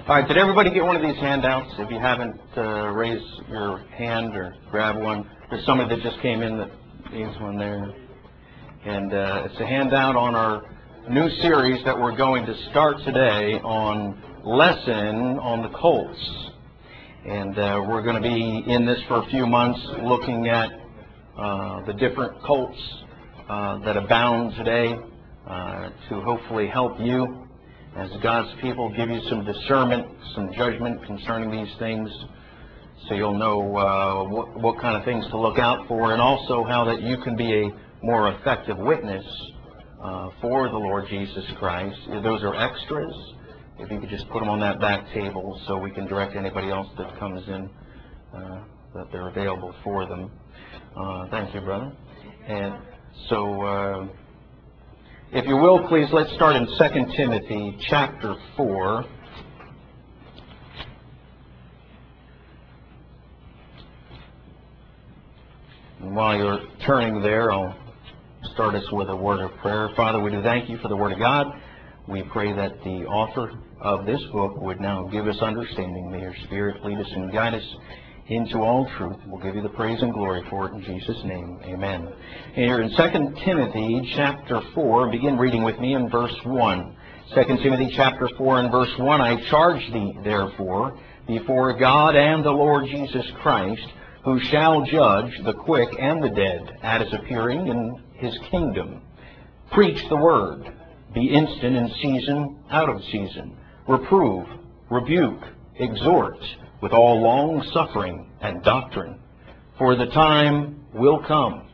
All right, did everybody get one of these handouts? If you haven't, raise your hand or grab one. There's somebody that just came in that needs one there. And it's a handout on our new series that we're going to start today on Lesson on the Colts. And we're going to be in this for a few months looking at the different colts that abound today to hopefully help you as God's people, give you some discernment, some judgment concerning these things, so you'll know what kind of things to look out for, and also how that you can be a more effective witness for the Lord Jesus Christ. Those are extras. If you could just put them on that back table so we can direct anybody else that comes in, that they're available for them. Thank you, brother. And so, if you will, please, let's start in 2 Timothy chapter 4. And while you're turning there, I'll start us with a word of prayer. Father, we do thank you for the Word of God. We pray that the author of this book would now give us understanding. May your Spirit lead us and guide us into all truth. We'll give you the praise and glory for it in Jesus' name. Amen. Here in 2 Timothy chapter 4, begin reading with me in verse 1. 2 Timothy chapter 4 and verse 1, I charge thee, therefore, before God and the Lord Jesus Christ, who shall judge the quick and the dead at his appearing in his kingdom. Preach the word. Be instant in season, out of season. Reprove, rebuke, exhort, with all long suffering and doctrine. For the time will come.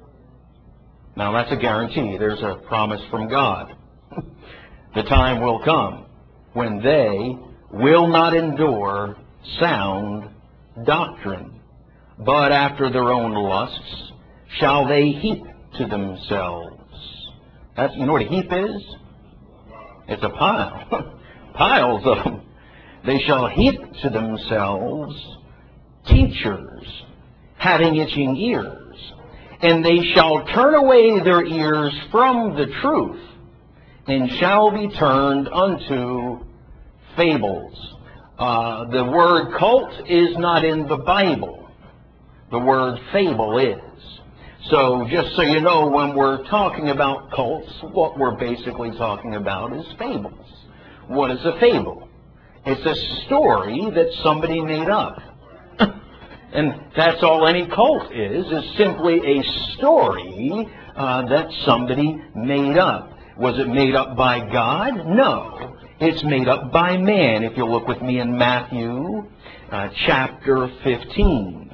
Now that's a guarantee. There's a promise from God. The time will come when they will not endure sound doctrine, but after their own lusts shall they heap to themselves. That's, you know what a heap is? It's a pile. Piles of them. They shall heap to themselves teachers having itching ears, and they shall turn away their ears from the truth, and shall be turned unto fables. The word cult is not in the Bible. The word fable is. So just so you know, when we're talking about cults, what we're basically talking about is fables. What is a fable? It's a story that somebody made up. And that's all any cult is simply a story that somebody made up. Was it made up by God? No. It's made up by man. If you'll look with me in Matthew chapter 15.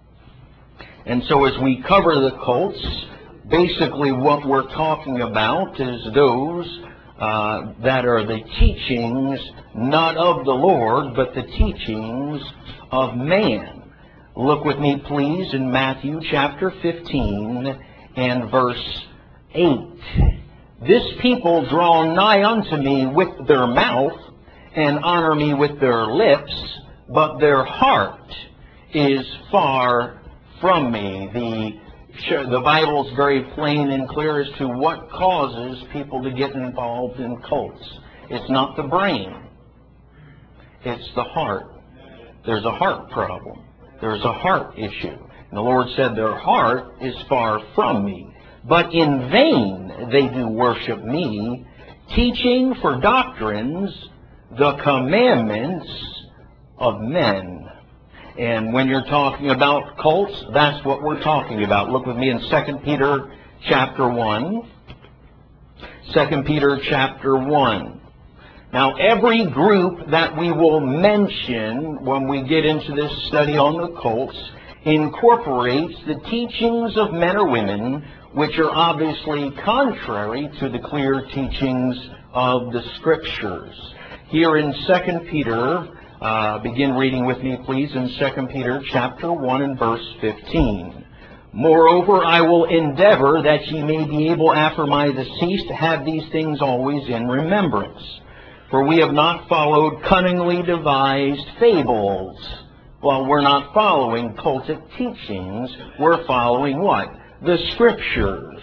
And so as we cover the cults, basically what we're talking about is those that are the teachings not of the Lord, but the teachings of man. Look with me, please, in Matthew chapter 15 and verse 8. This people draw nigh unto me with their mouth, and honor me with their lips, but their heart is far from me. The Bible is very plain and clear as to what causes people to get involved in cults. It's not the brain. It's the heart. There's a heart problem. There's a heart issue. And the Lord said, their heart is far from me. But in vain they do worship me, teaching for doctrines the commandments of men. And when you're talking about cults, that's what we're talking about. Look with me in 2 Peter chapter 1. 2 Peter chapter 1. Now, every group that we will mention when we get into this study on the cults incorporates the teachings of men or women which are obviously contrary to the clear teachings of the Scriptures. Here in 2 Peter, begin reading with me, please, in 2 Peter chapter 1 and verse 15. Moreover, I will endeavor that ye may be able after my decease to have these things always in remembrance. For we have not followed cunningly devised fables. Well, we're not following cultic teachings. We're following what? The Scriptures.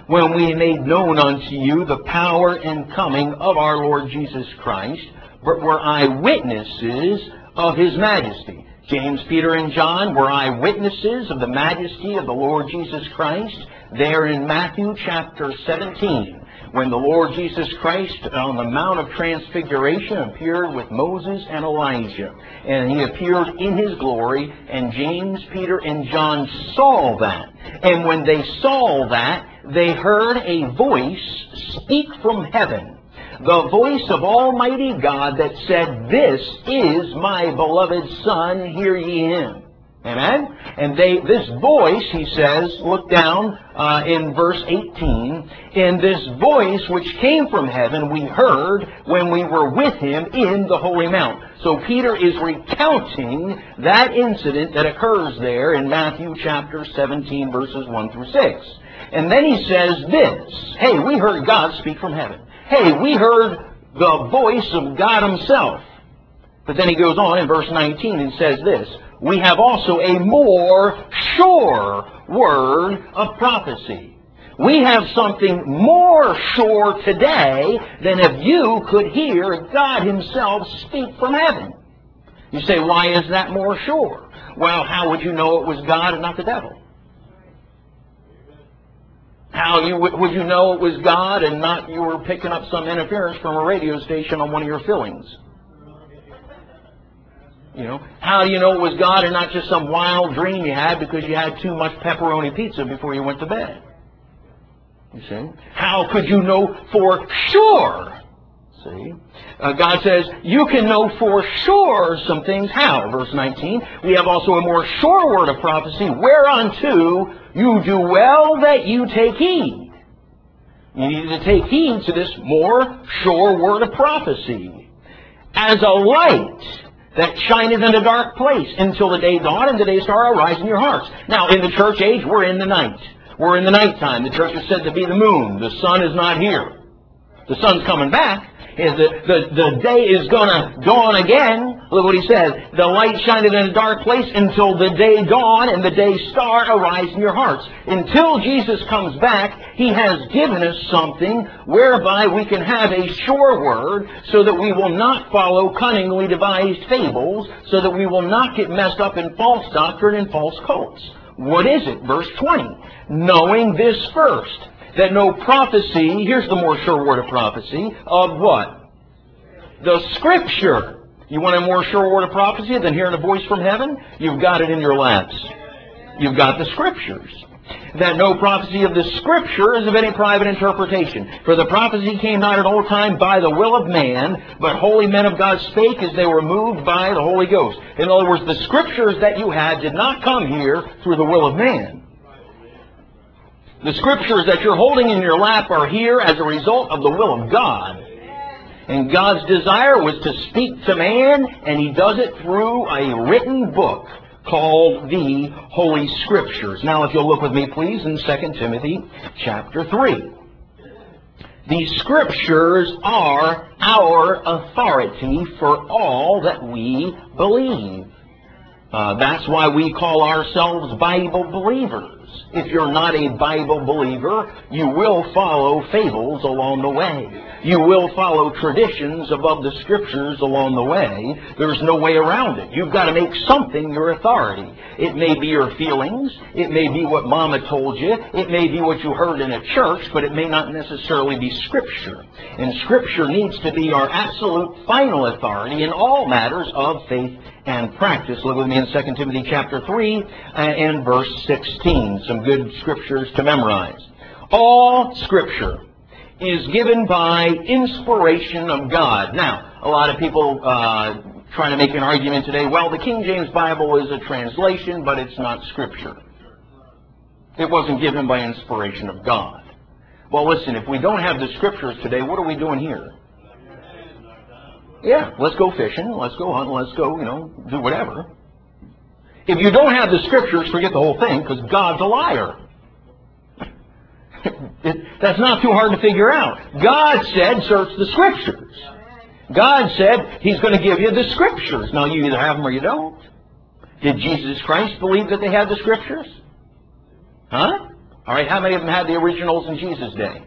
when we made known unto you the power and coming of our Lord Jesus Christ, but were eyewitnesses of his majesty. James, Peter, and John were eyewitnesses of the majesty of the Lord Jesus Christ there in Matthew chapter 17, when the Lord Jesus Christ on the Mount of Transfiguration appeared with Moses and Elijah. And he appeared in his glory, and James, Peter, and John saw that. And when they saw that, they heard a voice speak from heaven, the voice of Almighty God that said, "This is my beloved Son, hear ye him." Amen? And this voice, he says, look down in verse 18, "And this voice which came from heaven we heard when we were with him in the holy mount." So Peter is recounting that incident that occurs there in Matthew chapter 17, verses 1 through 6. And then he says this, hey, we heard God speak from heaven. Hey, we heard the voice of God himself. But then he goes on in verse 19 and says this, "We have also a more sure word of prophecy." We have something more sure today than if you could hear God himself speak from heaven. You say, why is that more sure? Well, how would you know it was God and not the devil? How would you know it was God and not you were picking up some interference from a radio station on one of your fillings? You know, how do you know it was God and not just some wild dream you had because you had too much pepperoni pizza before you went to bed? You see? How could you know for sure? See? God says, you can know for sure some things. How? Verse 19, "We have also a more sure word of prophecy, whereunto you do well that you take heed." You need to take heed to this more sure word of prophecy. "As a light that shineth in a dark place until the day dawn and the day star arise in your hearts." Now, in the church age, we're in the night. We're in the nighttime. The church is said to be the moon. The sun is not here. The sun's coming back. The day is going to dawn again. Look what he says. "The light shineth in a dark place until the day dawn and the day star arise in your hearts." Until Jesus comes back, he has given us something whereby we can have a sure word so that we will not follow cunningly devised fables, so that we will not get messed up in false doctrine and false cults. What is it? Verse 20. "Knowing this first, that no prophecy," here's the more sure word of prophecy, "of what? The Scripture." You want a more sure word of prophecy than hearing a voice from heaven? You've got it in your laps. You've got the Scriptures. "That no prophecy of the Scripture is of any private interpretation. For the prophecy came not at all time by the will of man, but holy men of God spake as they were moved by the Holy Ghost." In other words, the Scriptures that you had did not come here through the will of man. The Scriptures that you're holding in your lap are here as a result of the will of God. And God's desire was to speak to man, and he does it through a written book called the Holy Scriptures. Now, if you'll look with me, please, in 2 Timothy chapter 3. The Scriptures are our authority for all that we believe. That's why we call ourselves Bible believers. If you're not a Bible believer, you will follow fables along the way. You will follow traditions above the Scriptures along the way. There's no way around it. You've got to make something your authority. It may be your feelings. It may be what Mama told you. It may be what you heard in a church, but it may not necessarily be Scripture. And Scripture needs to be our absolute final authority in all matters of faith and practice. Look with me in 2 Timothy chapter 3 and verse 16. Some good Scriptures to memorize. "All Scripture is given by inspiration of God." Now, a lot of people trying to make an argument today, well, the King James Bible is a translation, but it's not Scripture. It wasn't given by inspiration of God. Well, listen, if we don't have the Scriptures today, what are we doing here? Yeah, let's go fishing, let's go hunting, let's go, do whatever. If you don't have the Scriptures, forget the whole thing, because God's a liar. That's not too hard to figure out. God said, search the Scriptures. God said he's going to give you the Scriptures. Now, you either have them or you don't. Did Jesus Christ believe that they had the Scriptures? Huh? All right, how many of them had the originals in Jesus' day?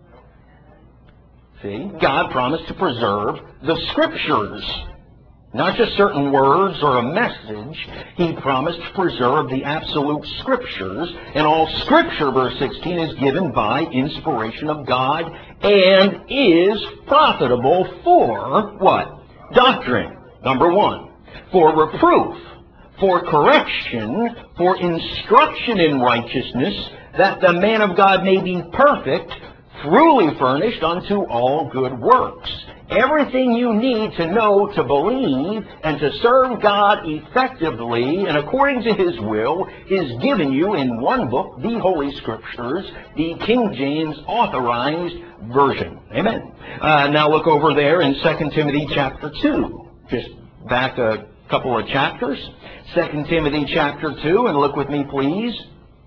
See, God promised to preserve the Scriptures. Not just certain words or a message. He promised to preserve the absolute Scriptures. And all Scripture, verse 16, is given by inspiration of God and is profitable for what? Doctrine. Number one. For reproof, for correction, for instruction in righteousness, that the man of God may be perfect, truly furnished unto all good works. Everything you need to know, to believe, and to serve God effectively and according to His will is given you in one book, the Holy Scriptures, the King James Authorized Version. Amen. Now look over there in 2 Timothy chapter 2. Just back a couple of chapters. 2 Timothy chapter 2, and look with me please.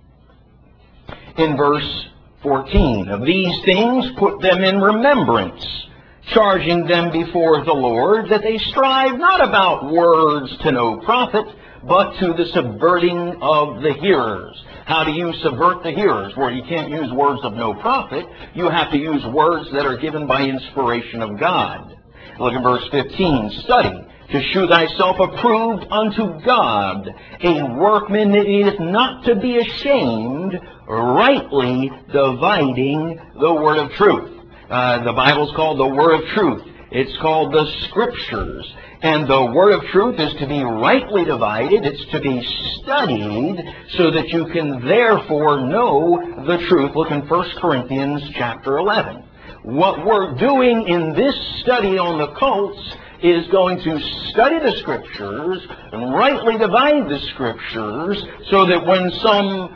In verse 14. Of these things put them in remembrance, charging them before the Lord, that they strive not about words to no profit, but to the subverting of the hearers. How do you subvert the hearers? Well, you can't use words of no profit. You have to use words that are given by inspiration of God. Look at verse 15. Study to shew thyself approved unto God, a workman that needeth not to be ashamed, rightly dividing the word of truth. The Bible's called the Word of Truth. It's called the Scriptures. And the Word of Truth is to be rightly divided. It's to be studied so that you can therefore know the truth. Look in 1 Corinthians chapter 11. What we're doing in this study on the cults is going to study the Scriptures and rightly divide the Scriptures so that when some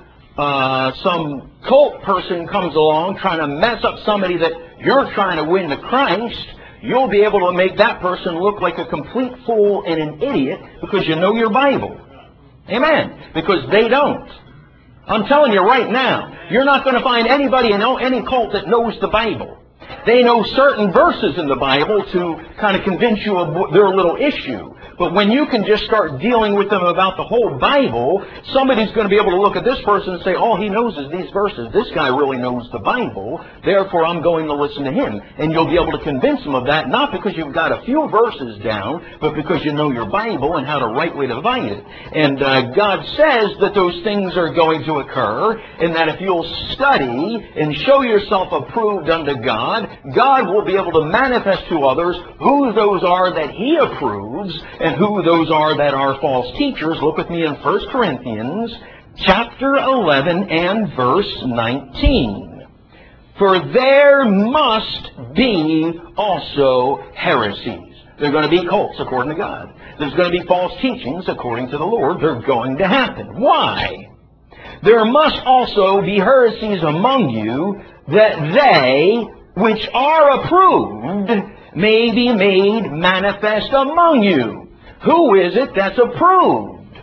cult person comes along trying to mess up somebody that you're trying to win to Christ, you'll be able to make that person look like a complete fool and an idiot because you know your Bible. Amen. Because they don't. I'm telling you right now, you're not going to find anybody in any cult that knows the Bible. They know certain verses in the Bible to kind of convince you of their little issue. But when you can just start dealing with them about the whole Bible, somebody's going to be able to look at this person and say, all he knows is these verses. This guy really knows the Bible, therefore I'm going to listen to him. And you'll be able to convince them of that, not because you've got a few verses down, but because you know your Bible and how to rightly divide it. And God says that those things are going to occur, and that if you'll study and show yourself approved unto God, God will be able to manifest to others who those are that He approves and who those are that are false teachers. Look with me in 1 Corinthians chapter 11 and verse 19. For there must be also heresies. There are going to be cults according to God. There's going to be false teachings according to the Lord. They're going to happen. Why? There must also be heresies among you, that they which are approved may be made manifest among you. Who is it that's approved?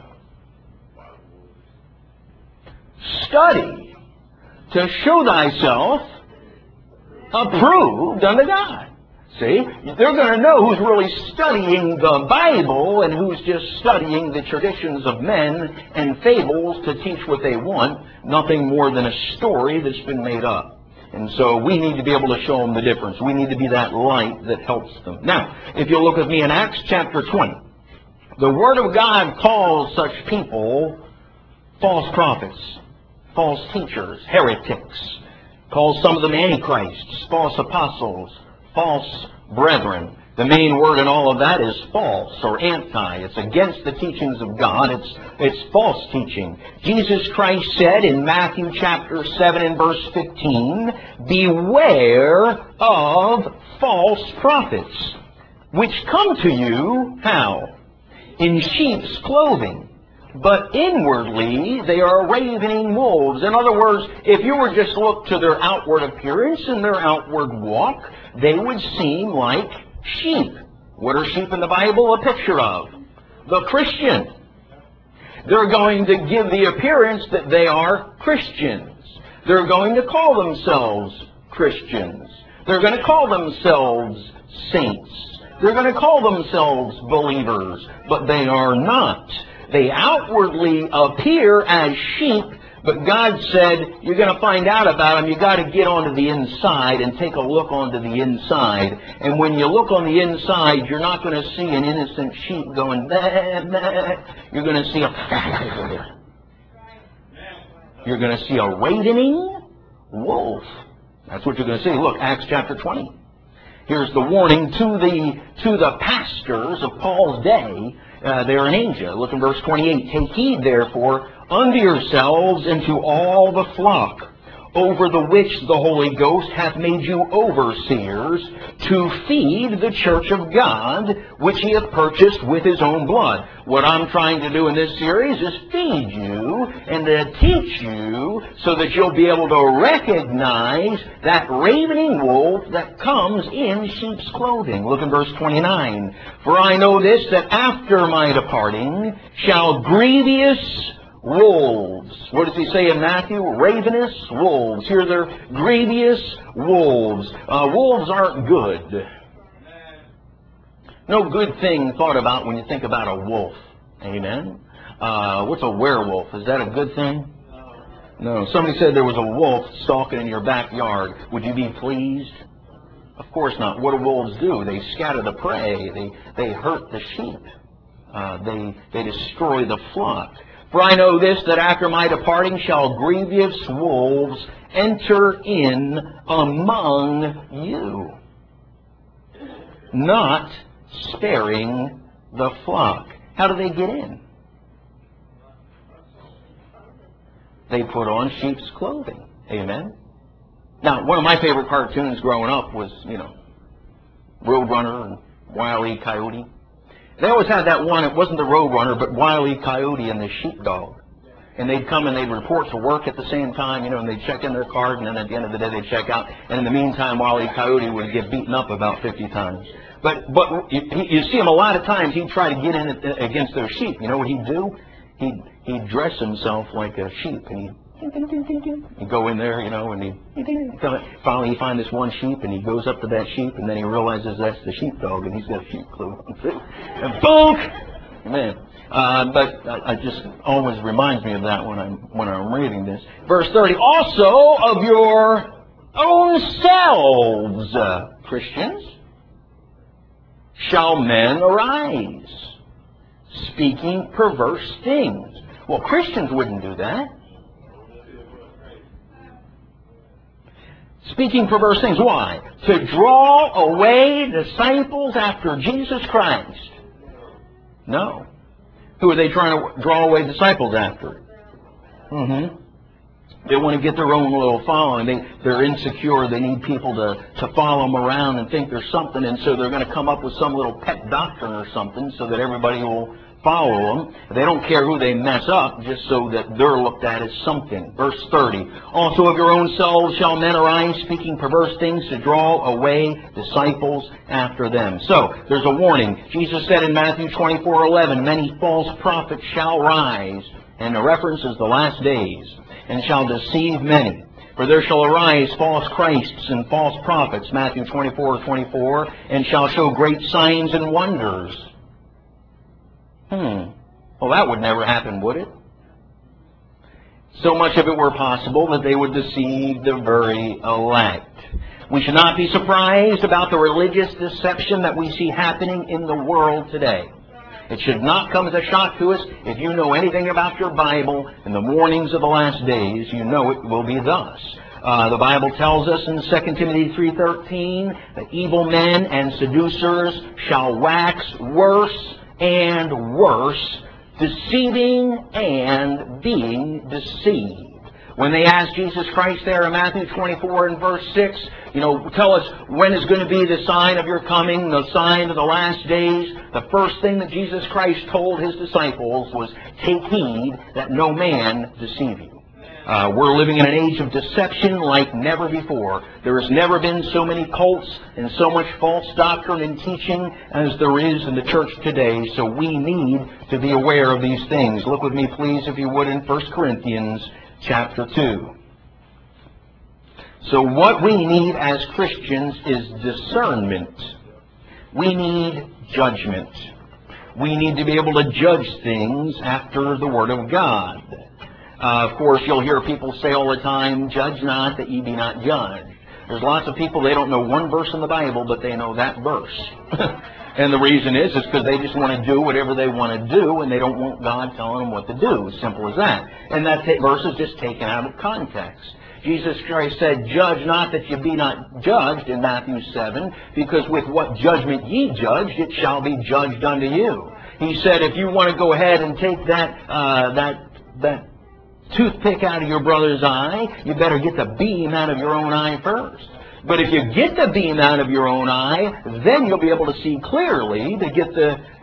Study to show thyself approved unto God. See, they're going to know who's really studying the Bible and who's just studying the traditions of men and fables to teach what they want, nothing more than a story that's been made up. And so we need to be able to show them the difference. We need to be that light that helps them. Now, if you'll look with me in Acts chapter 20, the Word of God calls such people false prophets, false teachers, heretics. Calls some of them antichrists, false apostles, false brethren. The main word in all of that is false or anti. It's against the teachings of God. It's false teaching. Jesus Christ said in Matthew chapter 7 and verse 15, beware of false prophets, which come to you, how? In sheep's clothing, but inwardly they are ravening wolves. In other words, if you were just to look to their outward appearance and their outward walk, they would seem like sheep. What are sheep in the Bible a picture of? The Christian. They're going to give the appearance that they are Christians. They're going to call themselves Christians. They're going to call themselves saints. They're going to call themselves believers, but they are not. They outwardly appear as sheep, But God said, you're going to find out about them. You've got to get onto the inside and take a look onto the inside. And when you look on the inside, you're not going to see an innocent sheep going, bah, bah. You're going to see you're going to see a ravening wolf. That's what you're going to see. Look, Acts chapter 20. Here's the warning to the pastors of Paul's day there in Asia. Look in verse 28. Take heed, therefore, unto yourselves and to all the flock, over the which the Holy Ghost hath made you overseers, to feed the church of God, which he hath purchased with his own blood. What I'm trying to do in this series is feed you and to teach you so that you'll be able to recognize that ravening wolf that comes in sheep's clothing. Look in verse 29. For I know this, that after my departing shall grievous wolves. What does he say in Matthew? Ravenous wolves. Here they're grievous wolves. Wolves aren't good. No good thing thought about when you think about a wolf. Amen? What's a werewolf? Is that a good thing? No. Somebody said there was a wolf stalking in your backyard. Would you be pleased? Of course not. What do wolves do? They scatter the prey. They hurt the sheep. They destroy the flock. For I know this, that after my departing shall grievous wolves enter in among you, not sparing the flock. How do they get in? They put on sheep's clothing. Amen? Now, one of my favorite cartoons growing up was, Roadrunner and Wile E. Coyote. They always had that one, it wasn't the Roadrunner, but Wile E. Coyote and the sheepdog. And they'd come and they'd report to work at the same time, and they'd check in their card, and then at the end of the day they'd check out. And in the meantime, Wile E. Coyote would get beaten up about 50 times. But you see him a lot of times, he'd try to get in against those sheep. You know what he'd do? He'd dress himself like a sheep, and he'd go in there, and finally he finds this one sheep, and he goes up to that sheep, and then he realizes that's the sheepdog, and he's got sheep clothes. And bonk! Man. But I just always reminds me of that when I'm reading this. Verse 30, also of your own selves, Christians, shall men arise, speaking perverse things. Well, Christians wouldn't do that. Speaking perverse things. Why? To draw away disciples after Jesus Christ. No. Who are they trying to draw away disciples after? They want to get their own little following. They're insecure. They need people to follow them around and think there's something. And so they're going to come up with some little pet doctrine or something so that everybody will follow them. They don't care who they mess up, just so that they're looked at as something. Verse 30. Also of your own selves shall men arise, speaking perverse things to draw away disciples after them. So, there's a warning. Jesus said in Matthew 24:11, many false prophets shall rise, and the reference is the last days, and shall deceive many. For there shall arise false Christs and false prophets, Matthew 24:24, and shall show great signs and wonders. Well, that would never happen, would it? So much of it were possible that they would deceive the very elect. We should not be surprised about the religious deception that we see happening in the world today. It should not come as a shock to us. If you know anything about your Bible in the warnings of the last days, you know it will be thus. The Bible tells us in 2 Timothy 3:13 that evil men and seducers shall wax worse and worse, deceiving and being deceived. When they asked Jesus Christ there in Matthew 24 and verse 6, tell us when is going to be the sign of your coming, the sign of the last days, the first thing that Jesus Christ told his disciples was, take heed that no man deceive you. We're living in an age of deception like never before. There has never been so many cults and so much false doctrine and teaching as there is in the church today. So we need to be aware of these things. Look with me, please, if you would, in 1 Corinthians chapter 2. So what we need as Christians is discernment. We need judgment. We need to be able to judge things after the Word of God. Of course, you'll hear people say all the time, judge not that ye be not judged. There's lots of people, they don't know one verse in the Bible, but they know that verse. And the reason is because they just want to do whatever they want to do, and they don't want God telling them what to do. As simple as that. And that verse is just taken out of context. Jesus Christ said, judge not that ye be not judged, in Matthew 7, because with what judgment ye judged, it shall be judged unto you. He said, if you want to go ahead and take that toothpick out of your brother's eye, you better get the beam out of your own eye first. But if you get the beam out of your own eye, then you'll be able to see clearly to get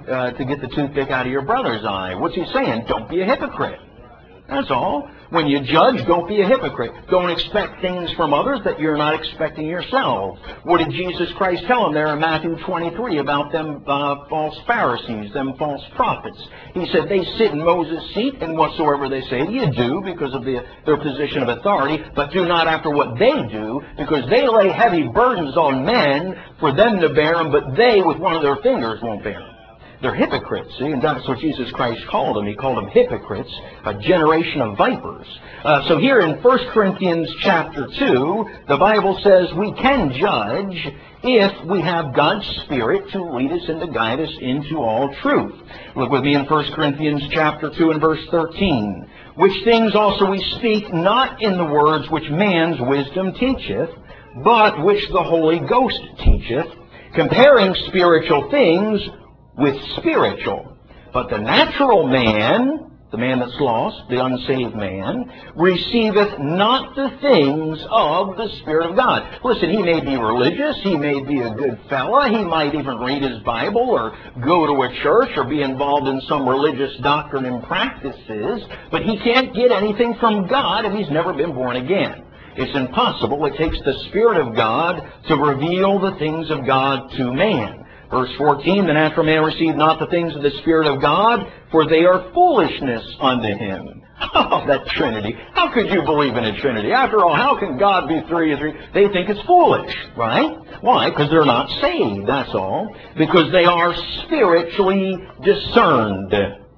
the toothpick out of your brother's eye. What's he saying? Don't be a hypocrite. That's all. When you judge, don't be a hypocrite. Don't expect things from others that you're not expecting yourself. What did Jesus Christ tell them there in Matthew 23 about them false Pharisees, them false prophets? He said, they sit in Moses' seat, and whatsoever they say you do because of their position of authority, but do not after what they do, because they lay heavy burdens on men for them to bear them, but they with one of their fingers won't bear them. They're hypocrites, see, and that's what Jesus Christ called them. He called them hypocrites, a generation of vipers. So here in 1 Corinthians chapter 2, the Bible says we can judge if we have God's Spirit to lead us and to guide us into all truth. Look with me in 1 Corinthians chapter 2 and verse 13. Which things also we speak, not in the words which man's wisdom teacheth, but which the Holy Ghost teacheth, comparing spiritual things with spiritual. But the natural man, the man that's lost, the unsaved man, receiveth not the things of the Spirit of God. Listen, he may be religious, he may be a good fella, he might even read his Bible or go to a church or be involved in some religious doctrine and practices, but he can't get anything from God if he's never been born again. It's impossible. It takes the Spirit of God to reveal the things of God to man. Verse 14, the natural man received not the things of the Spirit of God, for they are foolishness unto him. Oh, that Trinity. How could you believe in a Trinity? After all, how can God be three? They think it's foolish, right? Why? Because they're not saved, that's all. Because they are spiritually discerned.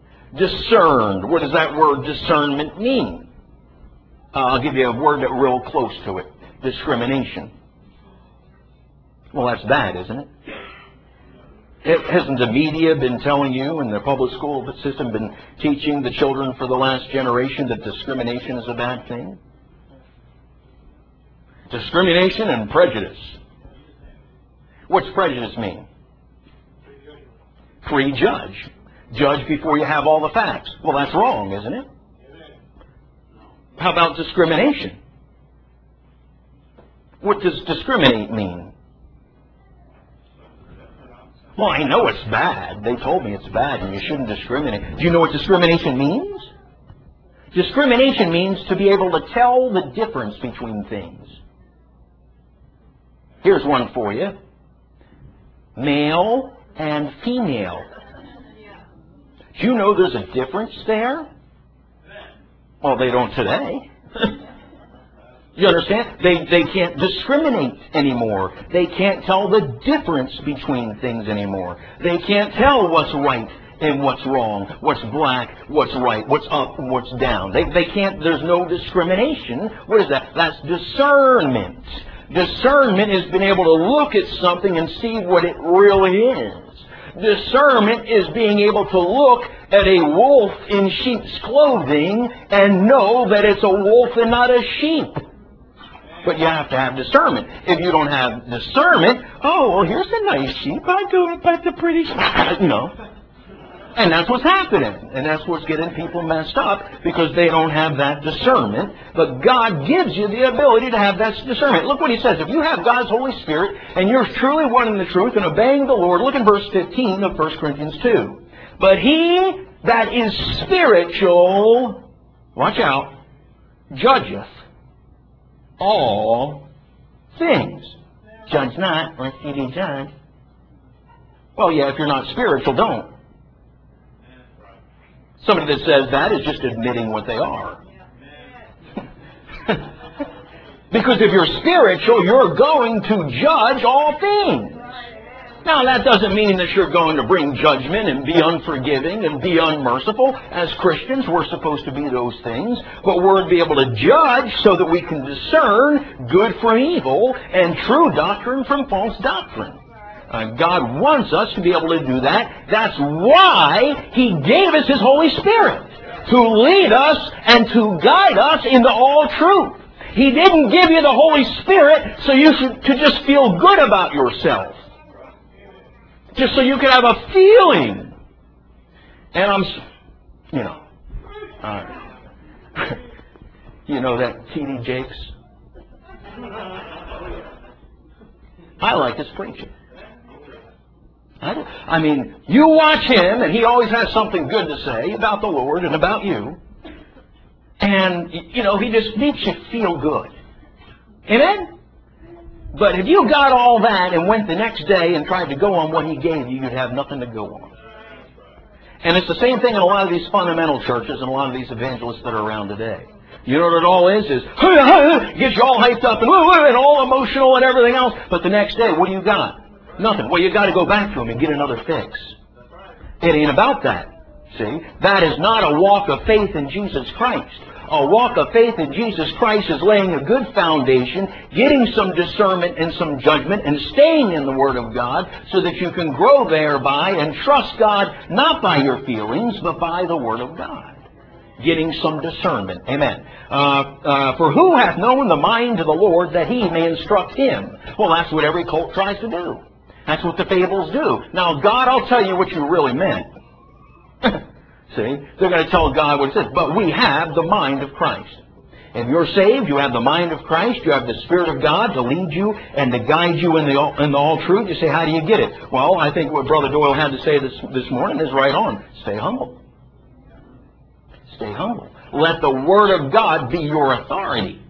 Discerned. What does that word discernment mean? I'll give you a word that real close to it. Discrimination. Well, that's bad, isn't it? Hasn't the media been telling you, and the public school system been teaching the children for the last generation that discrimination is a bad thing? Discrimination and prejudice. What's prejudice mean? Prejudge. Judge before you have all the facts. Well, that's wrong, isn't it? How about discrimination? What does discriminate mean? Well, I know it's bad. They told me it's bad and you shouldn't discriminate. Do you know what discrimination means? Discrimination means to be able to tell the difference between things. Here's one for you. Male and female. Do you know there's a difference there? Well, they don't today. You understand? They can't discriminate anymore. They can't tell the difference between things anymore. They can't tell what's right and what's wrong, what's black, what's right, what's up and what's down. They can't, there's no discrimination. What is that? That's discernment. Discernment is being able to look at something and see what it really is. Discernment is being able to look at a wolf in sheep's clothing and know that it's a wolf and not a sheep. But you have to have discernment. If you don't have discernment, oh, well, here's a nice sheep. I go and pet the pretty sheep. You know. And that's what's happening. And that's what's getting people messed up, because they don't have that discernment. But God gives you the ability to have that discernment. Look what he says. If you have God's Holy Spirit and you're truly wanting the truth and obeying the Lord, look in verse 15 of 1 Corinthians 2. But he that is spiritual, watch out, judgeth all things. Judge not, lest ye be judged. Well, yeah, if you're not spiritual, don't. Somebody that says that is just admitting what they are. Because if you're spiritual, you're going to judge all things. Now, that doesn't mean that you're going to bring judgment and be unforgiving and be unmerciful. As Christians, we're supposed to be those things. But we're to be able to judge so that we can discern good from evil and true doctrine from false doctrine. God wants us to be able to do that. That's why He gave us His Holy Spirit, to lead us and to guide us into all truth. He didn't give you the Holy Spirit so you could just feel good about yourself, just so you could have a feeling. And you know that T.D. Jakes? I like his preaching. I mean, you watch him, and he always has something good to say about the Lord and about you. And, you know, he just makes you feel good. Amen? But if you got all that and went the next day and tried to go on what he gave you, you'd have nothing to go on. And it's the same thing in a lot of these fundamental churches and a lot of these evangelists that are around today. You know what it all is get you all hyped up and all emotional and everything else. But the next day, what do you got? Nothing. Well, you got to go back to him and get another fix. It ain't about that. See? That is not a walk of faith in Jesus Christ. A walk of faith in Jesus Christ is laying a good foundation, getting some discernment and some judgment, and staying in the Word of God so that you can grow thereby and trust God not by your feelings, but by the Word of God. Getting some discernment. Amen. For who hath known the mind of the Lord that He may instruct him? Well, that's what every cult tries to do. That's what the fables do. Now, God, I'll tell you what you really meant. See? They're going to tell God what it says. But we have the mind of Christ. If you're saved, you have the mind of Christ. You have the Spirit of God to lead you and to guide you in the all truth. You say, how do you get it? Well, I think what Brother Doyle had to say this morning is right on. Stay humble. Stay humble. Let the Word of God be your authority.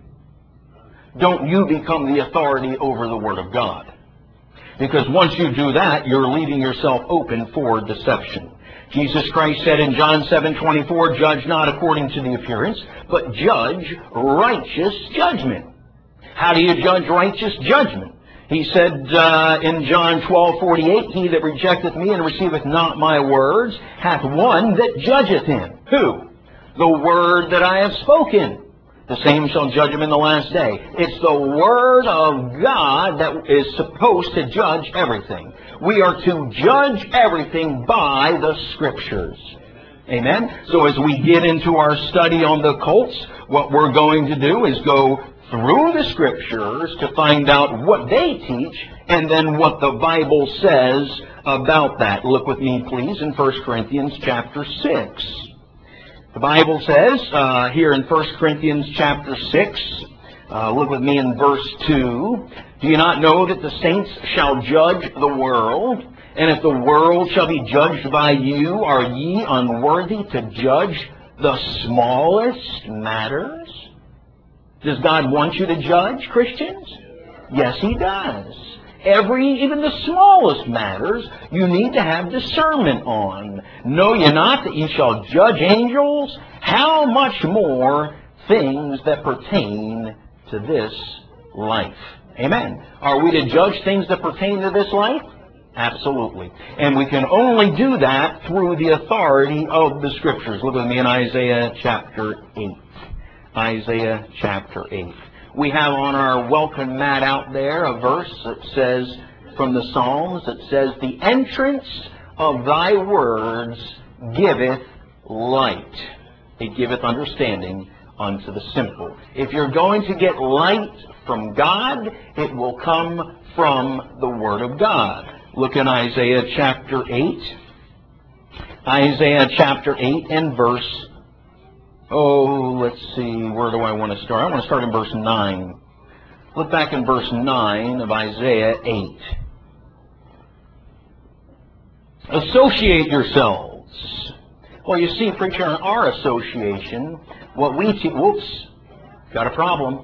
Don't you become the authority over the Word of God. Because once you do that, you're leaving yourself open for deception. Jesus Christ said in John 7:24, judge not according to the appearance, but judge righteous judgment. How do you judge righteous judgment? He said in John 12:48, he that rejecteth me and receiveth not my words hath one that judgeth him. Who? The word that I have spoken. The same shall judge him in the last day. It's the Word of God that is supposed to judge everything. We are to judge everything by the Scriptures. Amen? So as we get into our study on the cults, what we're going to do is go through the Scriptures to find out what they teach and then what the Bible says about that. Look with me, please, in 1 Corinthians chapter 6. The Bible says here in 1 Corinthians chapter 6, look with me in verse 2, do you not know that the saints shall judge the world? And if the world shall be judged by you, are ye unworthy to judge the smallest matters? Does God want you to judge, Christians? Yes, He does. Even the smallest matters, you need to have discernment on. Know ye not that ye shall judge angels? How much more things that pertain to this life? Amen. Are we to judge things that pertain to this life? Absolutely. And we can only do that through the authority of the Scriptures. Look with me in Isaiah chapter 8. Isaiah chapter 8. We have on our welcome mat out there a verse that says, from the Psalms, that says, the entrance of thy words giveth light. It giveth understanding unto the simple. If you're going to get light from God, it will come from the Word of God. Look in Isaiah chapter 8. Isaiah chapter 8 and verse, let's see, where do I want to start? I want to start in verse 9. Look back in verse 9 of Isaiah 8. Associate yourselves. Well, you see, preacher, in our association, what we teach, whoops, got a problem.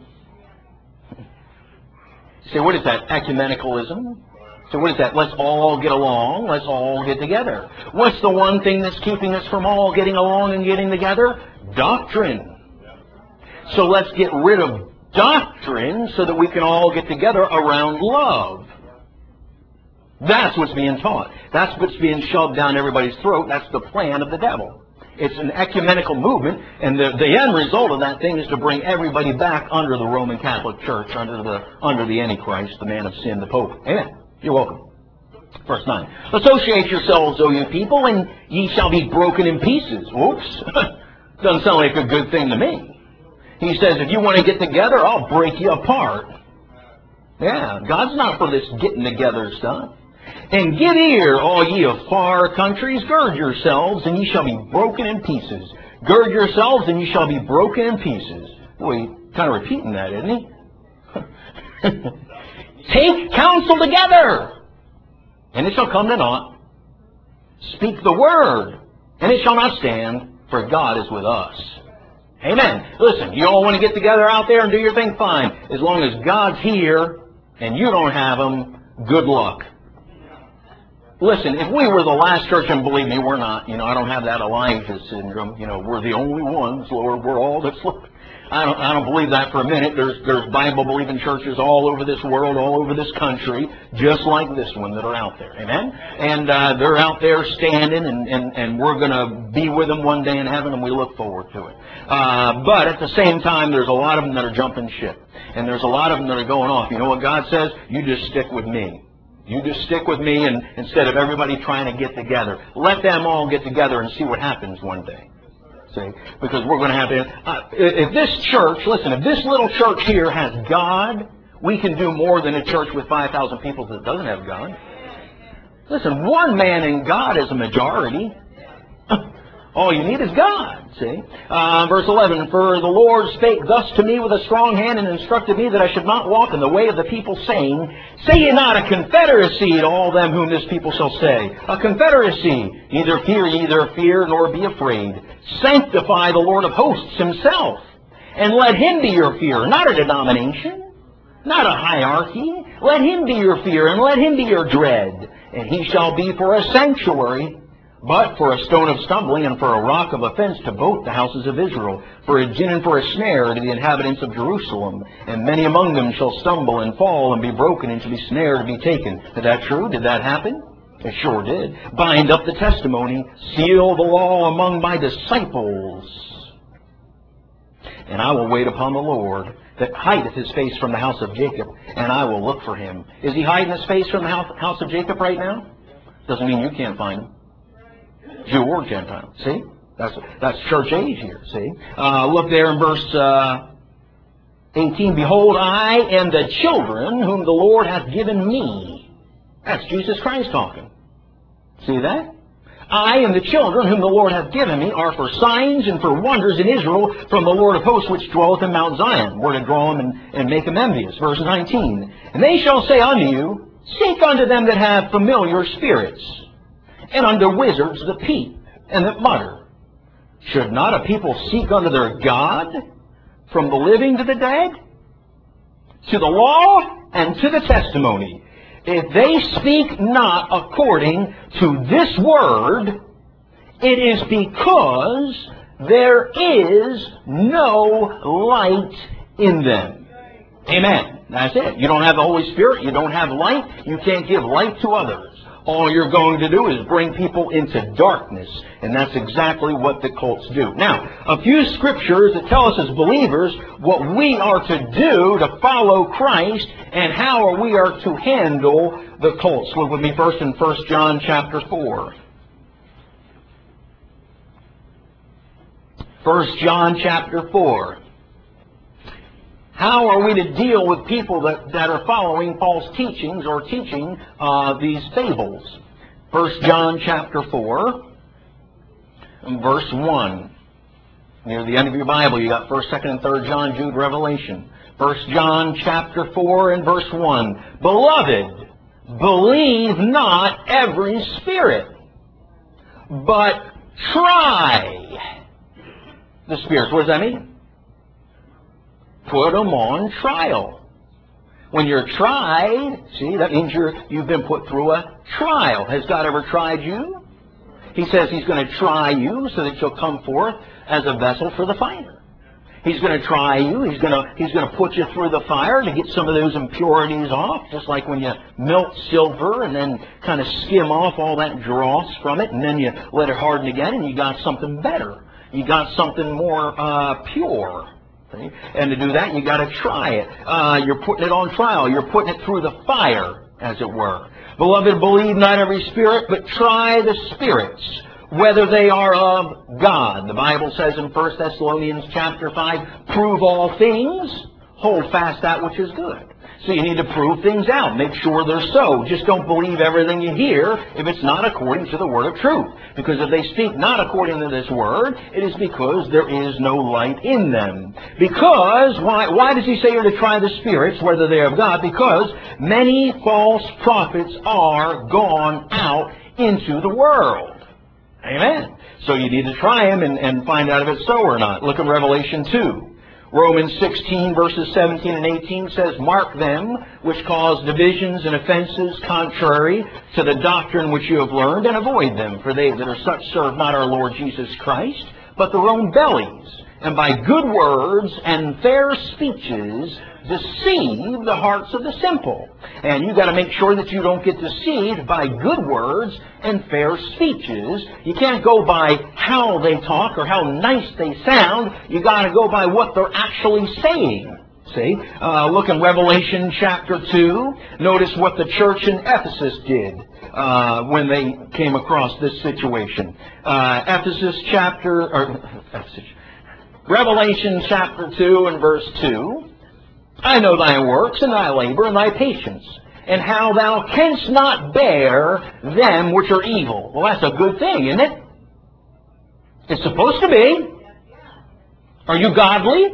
You say, what is that? Ecumenicalism? So what is that? Let's all get along. Let's all get together. What's the one thing that's keeping us from all getting along and getting together? Doctrine. So let's get rid of doctrine so that we can all get together around love. That's what's being taught. That's what's being shoved down everybody's throat. That's the plan of the devil. It's an ecumenical movement, and the end result of that thing is to bring everybody back under the Roman Catholic Church, under the Antichrist, the man of sin, the Pope. Amen. You're welcome. Verse 9. Associate yourselves, O you people, and ye shall be broken in pieces. Whoops. Doesn't sound like a good thing to me. He says, if you want to get together, I'll break you apart. Yeah, God's not for this getting together stuff. And give ear, all ye of far countries, gird yourselves, and ye shall be broken in pieces. Gird yourselves, and ye shall be broken in pieces. Boy, he's kind of repeating that, isn't he? Take counsel together, and it shall come to naught. Speak the word, and it shall not stand, for God is with us. Amen. Listen, you all want to get together out there and do your thing, fine. As long as God's here and you don't have Him, good luck. Listen, if we were the last church, and believe me, we're not. I don't have that Elijah syndrome. We're the only ones, Lord. We're all that's left. I don't believe that for a minute. There's Bible-believing churches all over this world, all over this country, just like this one that are out there. Amen? And they're out there standing, and we're going to be with them one day in heaven, and we look forward to it. But at the same time, there's a lot of them that are jumping ship. And there's a lot of them that are going off. You know what God says? You just stick with me. You just stick with me, and instead of everybody trying to get together, let them all get together and see what happens one day. See? Because we're going to have to... if this church, listen, if this little church here has God, we can do more than a church with 5,000 people that doesn't have God. Listen, one man in God is a majority. All you need is God, see? Verse 11, for the Lord spake thus to me with a strong hand and instructed me that I should not walk in the way of the people, saying, say ye not a confederacy to all them whom this people shall say. A confederacy, neither fear nor be afraid. Sanctify the Lord of hosts himself, and let him be your fear, not a denomination, not a hierarchy. Let him be your fear, and let him be your dread. And he shall be for a sanctuary, but for a stone of stumbling and for a rock of offense to both the houses of Israel, for a gin and for a snare to the inhabitants of Jerusalem. And many among them shall stumble and fall and be broken and shall be snared and be taken. Is that true? Did that happen? It sure did. Bind up the testimony, seal the law among my disciples. And I will wait upon the Lord, that hideth his face from the house of Jacob, and I will look for him. Is he hiding his face from the house of Jacob right now? Doesn't mean you can't find him. Jew or Gentile. See? That's church age here. See? Look there in verse 18. Behold, I and the children whom the Lord hath given me. That's Jesus Christ talking. See that? I and the children whom the Lord hath given me are for signs and for wonders in Israel from the Lord of hosts which dwelleth in Mount Zion. We're to draw them and make them envious. Verse 19. And they shall say unto you, seek unto them that have familiar spirits, and unto wizards that peep and that mutter. Should not a people seek unto their God from the living to the dead? To the law and to the testimony. If they speak not according to this word, it is because there is no light in them. Amen. That's it. You don't have the Holy Spirit. You don't have light. You can't give light to others. All you're going to do is bring people into darkness. And that's exactly what the cults do. Now, a few scriptures that tell us as believers what we are to do to follow Christ and how we are to handle the cults. Look with me first in 1 John chapter 4. 1 John chapter 4. How are we to deal with people that are following false teachings or teaching these fables? 1 John chapter 4, verse 1. Near the end of your Bible, you got 1st, 2nd, and 3rd John, Jude, Revelation. 1 John chapter 4 and verse 1. Beloved, believe not every spirit, but try the spirits. What does that mean? Put them on trial. When you're tried, see, that means you've been put through a trial. Has God ever tried you? He says He's going to try you so that you'll come forth as a vessel for the fire. He's going to try you. He's going to put you through the fire to get some of those impurities off, just like when you melt silver and then kind of skim off all that dross from it, and then you let it harden again, and you got something better. You got something more pure. See? And to do that, you got to try it. You're putting it on trial. You're putting it through the fire, as it were. Beloved, believe not every spirit, but try the spirits, whether they are of God. The Bible says in 1 Thessalonians chapter 5, prove all things, hold fast that which is good. So you need to prove things out. Make sure they're so. Just don't believe everything you hear if it's not according to the word of truth. Because if they speak not according to this word, it is because there is no light in them. Because, why does he say you're to try the spirits, whether they are of God? Because many false prophets are gone out into the world. Amen. So you need to try them and find out if it's so or not. Look at Revelation 2. Romans 16 verses 17 and 18 says, mark them which cause divisions and offenses contrary to the doctrine which you have learned, and avoid them. For they that are such serve not our Lord Jesus Christ, but their own bellies, and by good words and fair speeches deceive the hearts of the simple. And you've got to make sure that you don't get deceived by good words and fair speeches. You can't go by how they talk or how nice they sound. You've got to go by what they're actually saying. See? Look in Revelation chapter 2. Notice what the church in Ephesus did when they came across this situation. Revelation chapter 2 and verse 2. I know thy works, and thy labor, and thy patience, and how thou canst not bear them which are evil. Well, that's a good thing, isn't it? It's supposed to be. Are you godly?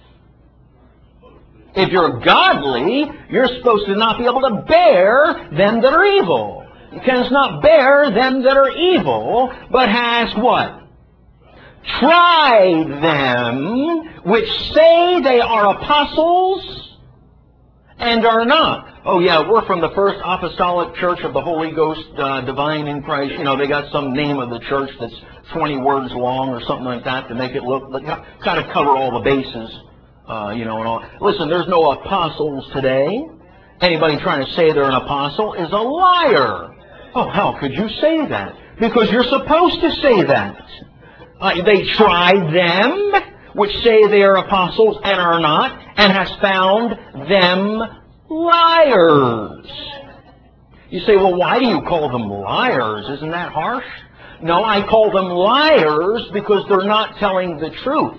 If you're godly, you're supposed to not be able to bear them that are evil. You canst not bear them that are evil, but has what? Try them which say they are apostles and are not. Oh yeah, we're from the First Apostolic Church of the Holy Ghost, Divine in Christ. You know, they got some name of the church that's 20 words long or something like that to make it look, kind of cover all the bases, you know, and all. Listen, there's no apostles today. Anybody trying to say they're an apostle is a liar. Oh, how could you say that? Because you're supposed to say that. They tried them, which say they are apostles and are not, and has found them liars. You say, well, why do you call them liars? Isn't that harsh? No, I call them liars because they're not telling the truth.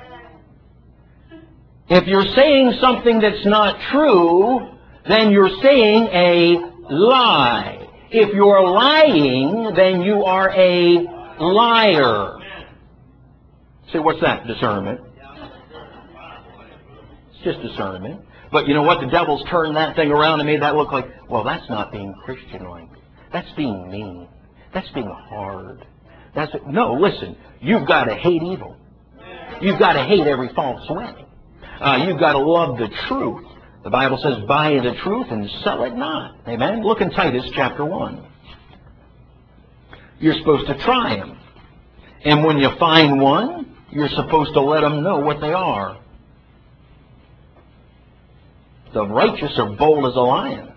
If you're saying something that's not true, then you're saying a lie. If you're lying, then you are a liar. Say, what's that? Discernment. It's just discernment. But you know what? The devil's turned that thing around and made that look like, well, that's not being Christian-like. That's being mean. That's being hard. No, listen. You've got to hate evil. You've got to hate every false way. You've got to love the truth. The Bible says, buy the truth and sell it not. Amen? Look in Titus chapter 1. You're supposed to try them. And when you find one, you're supposed to let them know what they are. The righteous are bold as a lion.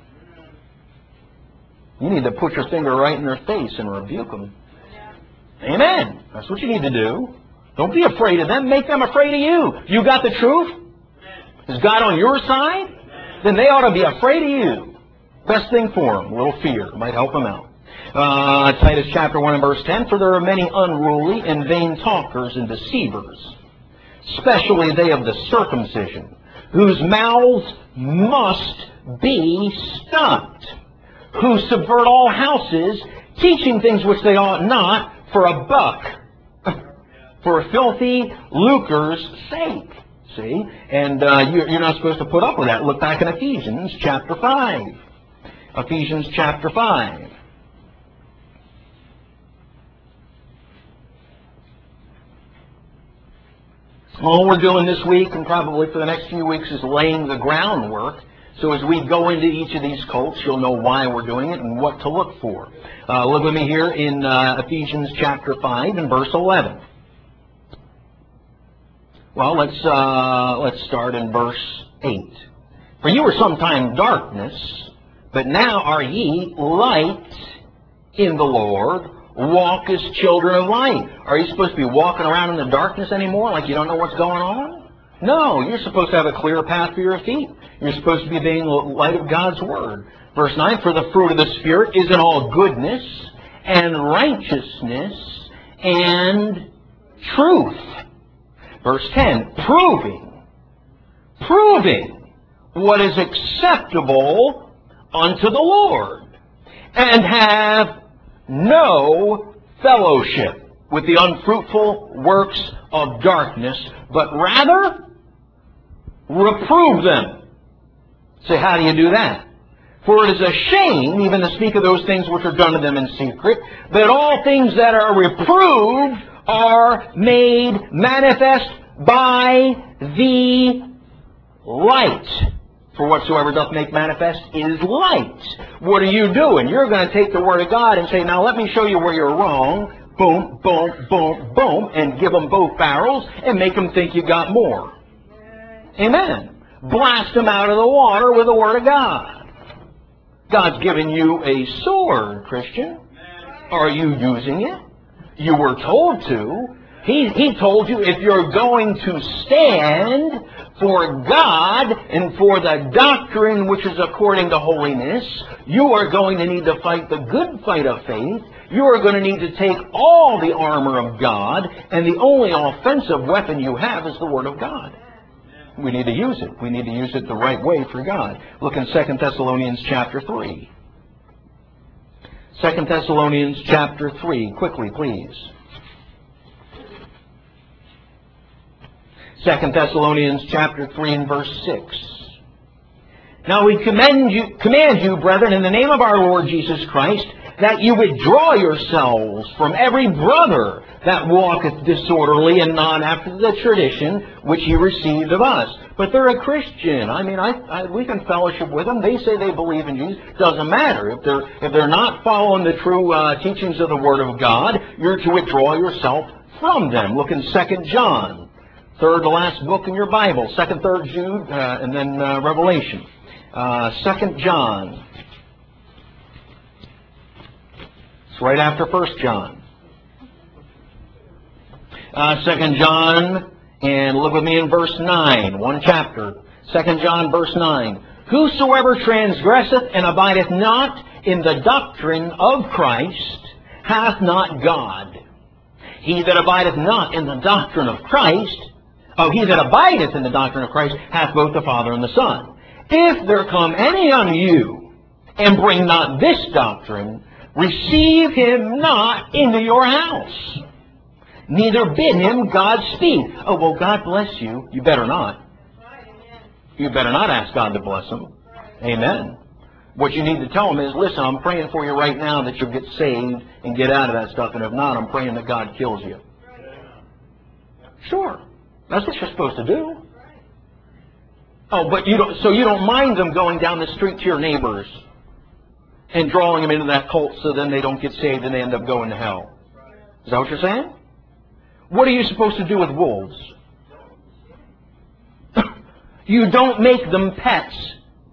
You need to put your finger right in their face and rebuke them. Amen. That's what you need to do. Don't be afraid of them. Make them afraid of you. You got the truth? Is God on your side? Then they ought to be afraid of you. Best thing for them. A little fear might help them out. Titus chapter 1 and verse 10, for there are many unruly and vain talkers and deceivers, especially they of the circumcision, whose mouths must be stopped, who subvert all houses, teaching things which they ought not, for a buck, for a filthy lucre's sake. See? And you're not supposed to put up with that. Look back in Ephesians chapter 5. Ephesians chapter 5. All we're doing this week and probably for the next few weeks is laying the groundwork. So as we go into each of these cults, you'll know why we're doing it and what to look for. Look with me here in Ephesians chapter 5 and verse 11. Well, let's start in verse 8. For you were sometime darkness, but now are ye light in the Lord. Walk as children of light. Are you supposed to be walking around in the darkness anymore like you don't know what's going on? No, you're supposed to have a clear path for your feet. You're supposed to be being the light of God's Word. Verse 9, for the fruit of the Spirit is in all goodness and righteousness and truth. Verse 10, proving what is acceptable unto the Lord, and have no fellowship with the unfruitful works of darkness, but rather reprove them. Say, how do you do that? For it is a shame even to speak of those things which are done to them in secret, but all things that are reproved are made manifest by the light. For whatsoever doth make manifest is light. What are you doing? You're going to take the Word of God and say, now let me show you where you're wrong. Boom, boom, boom, boom, and give them both barrels and make them think you got more. Amen. Blast them out of the water with the Word of God. God's given you a sword, Christian. Are you using it? You were told to. He told you if you're going to stand for God and for the doctrine which is according to holiness, you are going to need to fight the good fight of faith. You are going to need to take all the armor of God, and the only offensive weapon you have is the Word of God. We need to use it. We need to use it the right way for God. Look in 2 Thessalonians chapter 3. 2 Thessalonians chapter 3. Quickly, please. 2 Thessalonians chapter 3 and verse 6. Now we command you, brethren, in the name of our Lord Jesus Christ, that you withdraw yourselves from every brother that walketh disorderly and not after the tradition which ye received of us. But they're a Christian. I mean, we can fellowship with them. They say they believe in Jesus. Doesn't matter. If they're not following the true teachings of the Word of God, you're to withdraw yourself from them. Look in 2 John. Third to last book in your Bible. 2nd, 3rd Jude, and then Revelation. 2 John. It's right after 1 John. 2 John, and look with me in verse 9. One chapter. 2 John, verse 9. Whosoever transgresseth and abideth not in the doctrine of Christ hath not God. He that abideth not in the doctrine of Christ, he that abideth in the doctrine of Christ hath both the Father and the Son. If there come any on you, and bring not this doctrine, receive him not into your house, neither bid him Godspeed. Oh, well, God bless you. You better not. You better not ask God to bless him. Amen. What you need to tell him is, listen, I'm praying for you right now that you'll get saved and get out of that stuff, and if not, I'm praying that God kills you. Sure. That's what you're supposed to do. Oh, but you don't mind them going down the street to your neighbors and drawing them into that cult so then they don't get saved and they end up going to hell. Is that what you're saying? What are you supposed to do with wolves? You don't make them pets.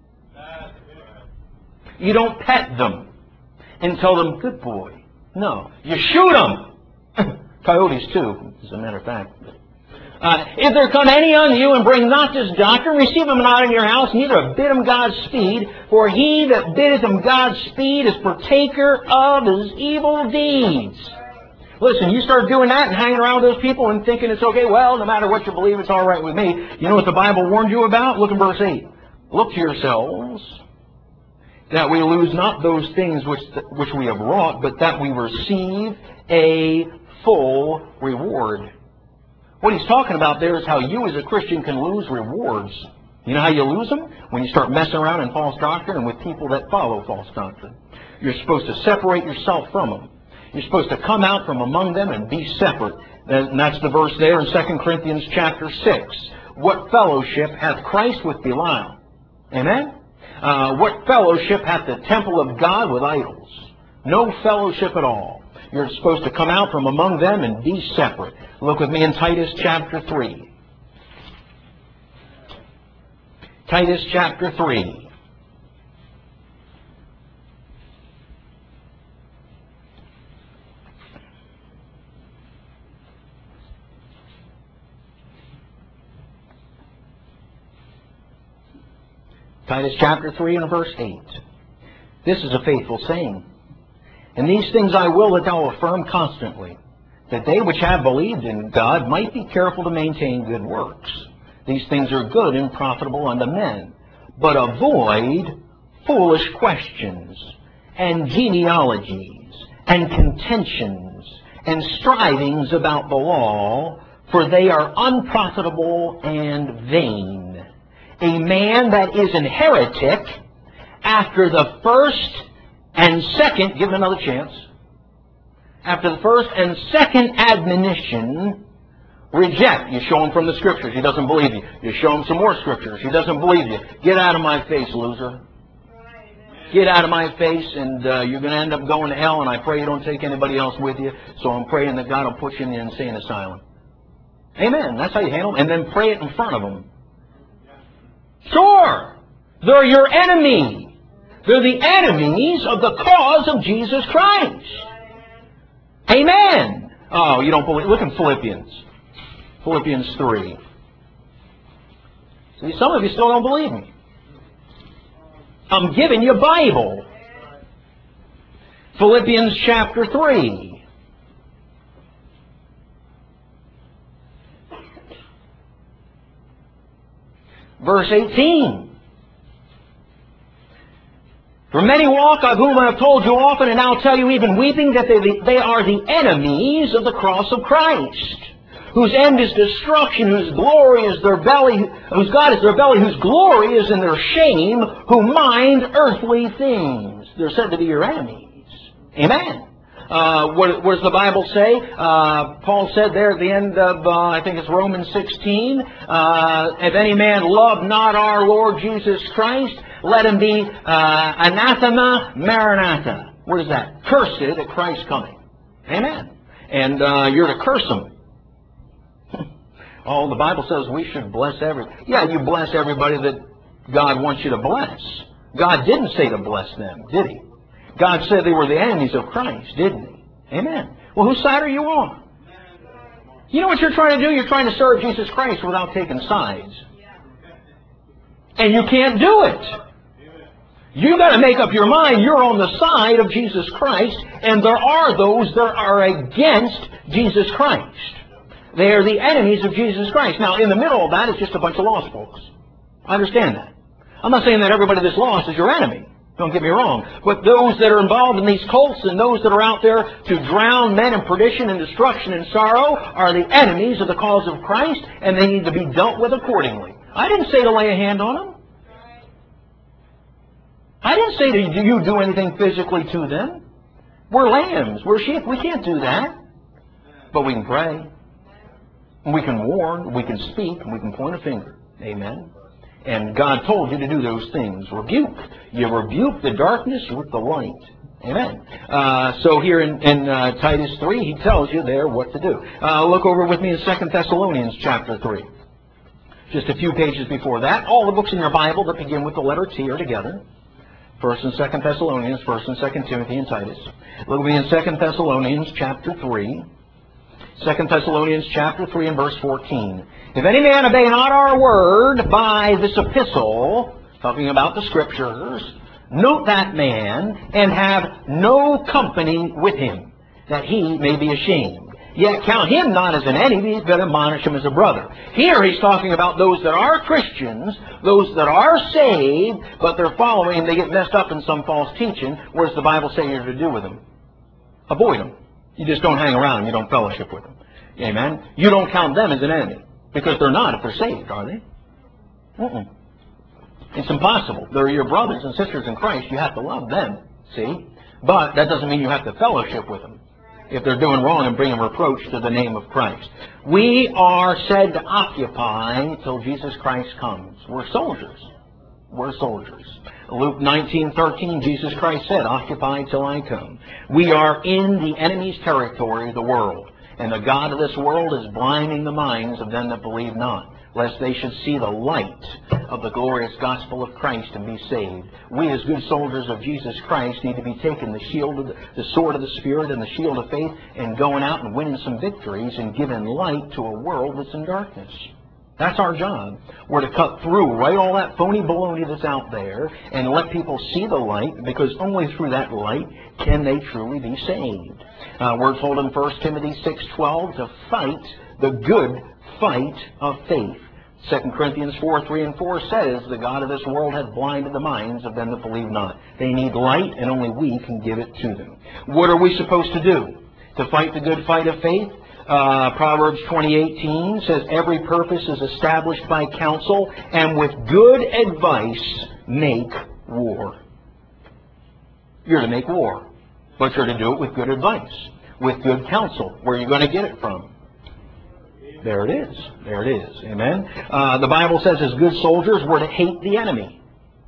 You don't pet them and tell them, good boy. No. You shoot them. Coyotes too, as a matter of fact. If there come any on you and bring not this doctrine, receive him not in your house, neither bid him Godspeed, for he that biddeth him Godspeed is partaker of his evil deeds. Listen, you start doing that and hanging around with those people and thinking it's okay, well, no matter what you believe, it's all right with me. You know what the Bible warned you about? Look in verse 8. Look to yourselves, that we lose not those things which we have wrought, but that we receive a full reward. What he's talking about there is how you as a Christian can lose rewards. You know how you lose them? When you start messing around in false doctrine and with people that follow false doctrine. You're supposed to separate yourself from them. You're supposed to come out from among them and be separate. And that's the verse there in 2 Corinthians chapter 6. What fellowship hath Christ with Belial? Amen? What fellowship hath the temple of God with idols? No fellowship at all. You're supposed to come out from among them and be separate. Look with me in Titus chapter 3. Titus chapter 3. Titus chapter 3 and verse 8. This is a faithful saying. And these things I will that thou affirm constantly, that they which have believed in God might be careful to maintain good works. These things are good and profitable unto men. But avoid foolish questions, and genealogies, and contentions, and strivings about the law, for they are unprofitable and vain. A man that is an heretic, after the first and second, give him another chance, after the first and second admonition, reject. You show him from the Scriptures, he doesn't believe you. You show him some more Scriptures, he doesn't believe you. Get out of my face, loser. Get out of my face, and you're going to end up going to hell, and I pray you don't take anybody else with you. So I'm praying that God will put you in the insane asylum. Amen. That's how you handle them. And then pray it in front of them. Sure. They're your enemy. They're the enemies of the cause of Jesus Christ. Amen. Oh, you don't believe? Look in Philippians. Philippians 3. See, some of you still don't believe me. I'm giving you a Bible. Philippians chapter 3. Verse 18. For many walk, of whom I have told you often, and now tell you even weeping, that they are the enemies of the cross of Christ, whose end is destruction, whose glory is their belly, whose God is their belly, whose glory is in their shame, who mind earthly things. They're said to be your enemies. Amen. What does the Bible say? Paul said there at the end of, I think it's Romans 16, if any man love not our Lord Jesus Christ, let him be anathema maranatha. What is that? Cursed at Christ's coming. Amen. And you're to curse him. Oh, the Bible says we should bless everybody. Yeah, you bless everybody that God wants you to bless. God didn't say to bless them, did He? God said they were the enemies of Christ, didn't He? Amen. Well, whose side are you on? You know what you're trying to do? You're trying to serve Jesus Christ without taking sides. And you can't do it. You've got to make up your mind you're on the side of Jesus Christ, and there are those that are against Jesus Christ. They are the enemies of Jesus Christ. Now, in the middle of that is just a bunch of lost folks. I understand that. I'm not saying that everybody that's lost is your enemy. Don't get me wrong. But those that are involved in these cults and those that are out there to drown men in perdition and destruction and sorrow are the enemies of the cause of Christ, and they need to be dealt with accordingly. I didn't say to lay a hand on them. I didn't say to you do anything physically to them. We're lambs. We're sheep. We can't do that. But we can pray. We can warn. We can speak. And we can point a finger. Amen. And God told you to do those things. Rebuke. You rebuke the darkness with the light. Amen. So here in Titus 3, he tells you there what to do. Look over with me in 2 Thessalonians chapter 3. Just a few pages before that. All the books in your Bible that begin with the letter T are together. 1 and 2 Thessalonians, 1 and 2 Timothy, and Titus. Look with me in 2 Thessalonians chapter 3. 2 Thessalonians chapter 3 and verse 14. If any man obey not our word by this epistle, talking about the Scriptures, note that man, and have no company with him, that he may be ashamed. Yet count him not as an enemy, but admonish him as a brother. Here he's talking about those that are Christians, those that are saved, but they're following, they get messed up in some false teaching. What does the Bible say you're to do with them? Avoid them. You just don't hang around them. You don't fellowship with them. Amen? You don't count them as an enemy. Because they're not if they're saved, are they? It's impossible. They're your brothers and sisters in Christ. You have to love them. See? But that doesn't mean you have to fellowship with them if they're doing wrong and bringing reproach to the name of Christ. We are said to occupy till Jesus Christ comes. We're soldiers. We're soldiers. Luke 19:13, Jesus Christ said, occupy till I come. We are in the enemy's territory, the world. And the God of this world is blinding the minds of them that believe not. lest they should see the light of the glorious gospel of Christ and be saved. We as good soldiers of Jesus Christ need to be taking the sword of the Spirit and the shield of faith and going out and winning some victories and giving light to a world that's in darkness. That's our job. We're to cut through, right, all that phony baloney that's out there and let people see the light, because only through that light can they truly be saved. We're told in 1 Timothy 6:12 to fight the good fight of faith. 2 Corinthians 4:3 and 4 says, the God of this world hath blinded the minds of them that believe not. They need light, and only we can give it to them. What are we supposed to do to fight the good fight of faith? Proverbs 20:18 says, every purpose is established by counsel, and with good advice make war. You're to make war, but you're to do it with good advice, with good counsel. Where are you going to get it from? There it is. There it is. Amen. The Bible says as good soldiers we're to hate the enemy.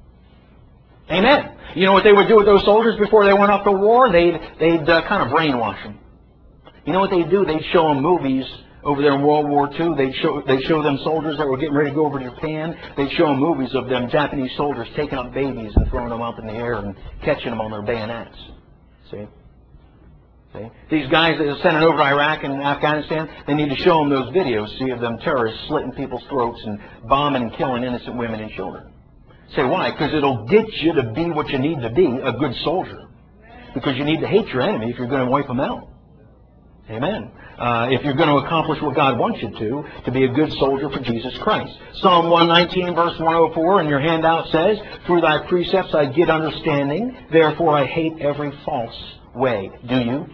Amen. You know what they would do with those soldiers before they went off to war? They'd kind of brainwash them. You know what they'd do? They'd show them movies over there in World War II. They'd show them soldiers that were getting ready to go over to Japan. They'd show them movies of them Japanese soldiers taking up babies and throwing them up in the air and catching them on their bayonets. See? See? These guys that are sending over to Iraq and Afghanistan, they need to show them those videos, see, of them terrorists slitting people's throats and bombing and killing innocent women and children. Say, why? Because it'll get you to be what you need to be, a good soldier. Because you need to hate your enemy if you're going to wipe them out. Amen. If you're going to accomplish what God wants you to be a good soldier for Jesus Christ. Psalm 119 verse 104 in your handout says, through thy precepts I get understanding, therefore I hate every false way. Do you?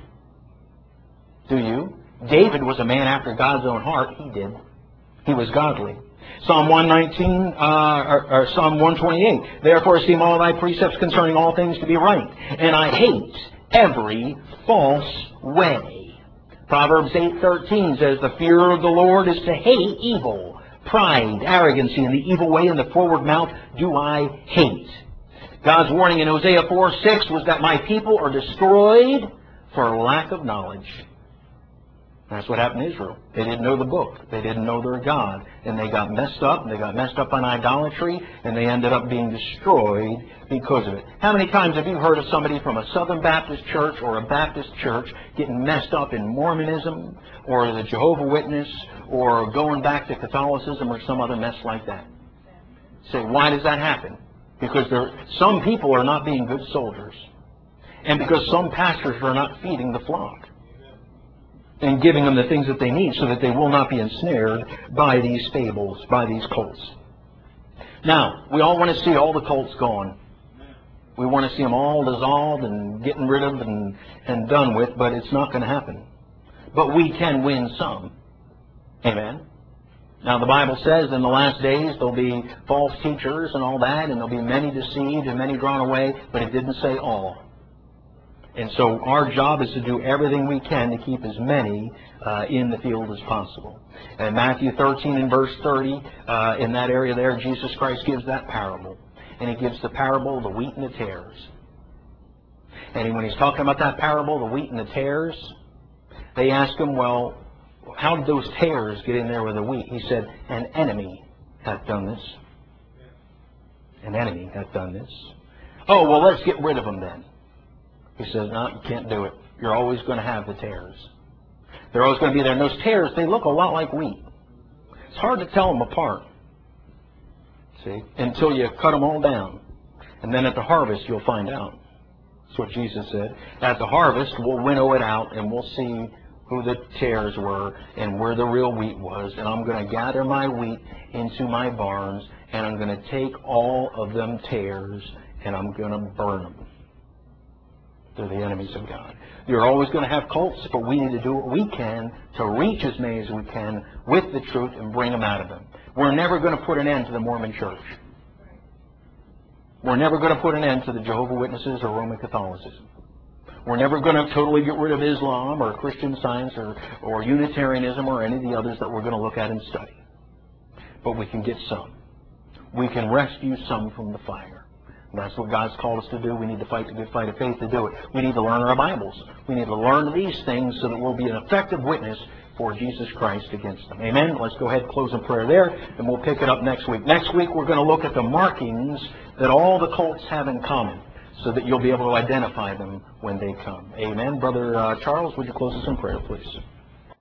Do you? David was a man after God's own heart. He did. He was godly. Psalm 119, or Psalm 128, therefore esteem all thy precepts concerning all things to be right, and I hate every false way. Proverbs 8:13 says, the fear of the Lord is to hate evil. Pride, arrogancy, and the evil way in the forward mouth do I hate. God's warning in Hosea 4:6 was that my people are destroyed for lack of knowledge. That's what happened to Israel. They didn't know the book. They didn't know their God. And they got messed up. And they got messed up on idolatry. And they ended up being destroyed because of it. How many times have you heard of somebody from a Southern Baptist church or a Baptist church getting messed up in Mormonism or the Jehovah's Witness or going back to Catholicism or some other mess like that? Say, why does that happen? Because some people are not being good soldiers. And because some pastors are not feeding the flock and giving them the things that they need so that they will not be ensnared by these fables, by these cults. Now, we all want to see all the cults gone. We want to see them all dissolved and getting rid of and done with, but it's not going to happen. But we can win some. Amen. Now, the Bible says in the last days there'll be false teachers and all that, and there'll be many deceived and many drawn away, but it didn't say all. And so our job is to do everything we can to keep as many in the field as possible. And Matthew 13 and verse 30, in that area there, Jesus Christ gives that parable. And He gives the parable of the wheat and the tares. And when He's talking about that parable, the wheat and the tares, they ask Him, well, how did those tares get in there with the wheat? He said, an enemy hath done this. An enemy hath done this. Oh, well, let's get rid of them then. He says, no, you can't do it. You're always going to have the tares. They're always going to be there. And those tares, they look a lot like wheat. It's hard to tell them apart. See? Until you cut them all down. And then at the harvest, you'll find out. That's what Jesus said. At the harvest, we'll winnow it out and we'll see who the tares were and where the real wheat was. And I'm going to gather my wheat into my barns and I'm going to take all of them tares and I'm going to burn them. They're the enemies of God. You're always going to have cults, but we need to do what we can to reach as many as we can with the truth and bring them out of them. We're never going to put an end to the Mormon Church. We're never going to put an end to the Jehovah's Witnesses or Roman Catholicism. We're never going to totally get rid of Islam or Christian Science or Unitarianism or any of the others that we're going to look at and study. But we can get some. We can rescue some from the fire. That's what God's called us to do. We need to fight the good fight of faith to do it. We need to learn our Bibles. We need to learn these things so that we'll be an effective witness for Jesus Christ against them. Amen? Let's go ahead and close in prayer there, and we'll pick it up next week. Next week, we're going to look at the markings that all the cults have in common, so that you'll be able to identify them when they come. Amen? Brother Charles, would you close us in prayer, please?